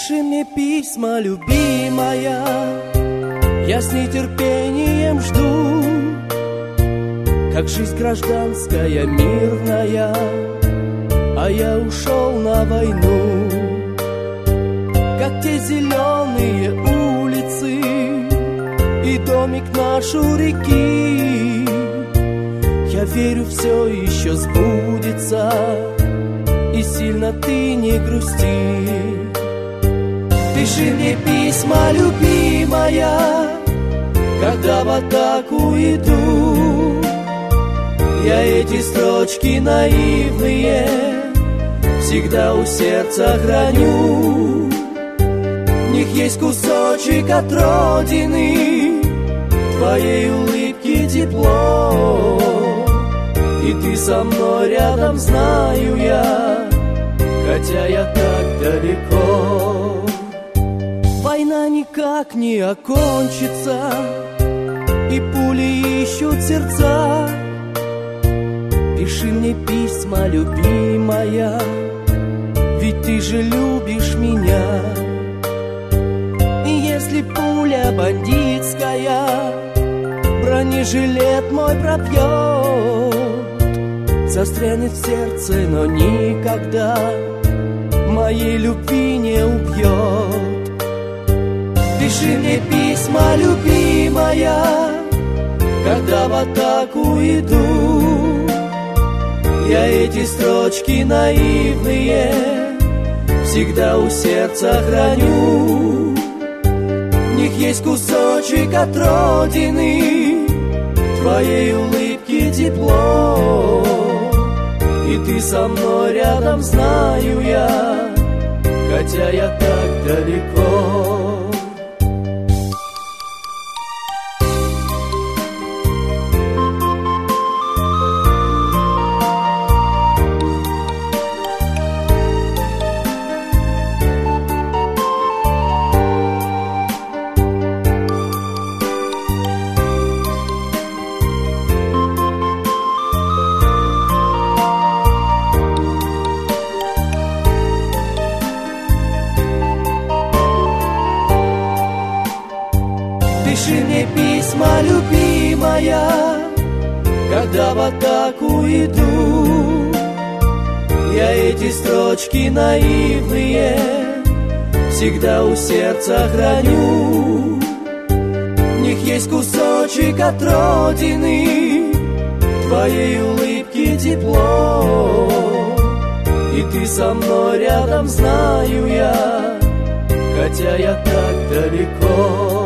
Пиши мне письма, любимая, я с нетерпением жду, как жизнь гражданская, мирная, а я ушел на войну. Как те зеленые улицы и домик наш у реки, я верю, все еще сбудется, и сильно ты не грусти. Пиши мне письма, любимая, когда в атаку иду. Я эти строчки наивные всегда у сердца храню. В них есть кусочек от родины, твоей улыбки тепло. И ты со мной рядом, знаю я, хотя я так далеко. Война никак не окончится, и пули ищут сердца. Пиши мне письма, любимая, ведь ты же любишь меня. И если пуля бандитская бронежилет мой пробьет, застрянет в сердце, но никогда моей любви не убьет. Пиши мне письма, любимая, когда в атаку иду. Я эти строчки наивные всегда у сердца храню. В них есть кусочек от родины, твоей улыбки тепло. И ты со мной рядом, знаю я, хотя я так далеко. Пиши мне письма, любимая, когда в атаку иду. Я эти строчки наивные всегда у сердца храню. В них есть кусочек от родины, твоей улыбки тепло. И ты со мной рядом, знаю я, хотя я так далеко.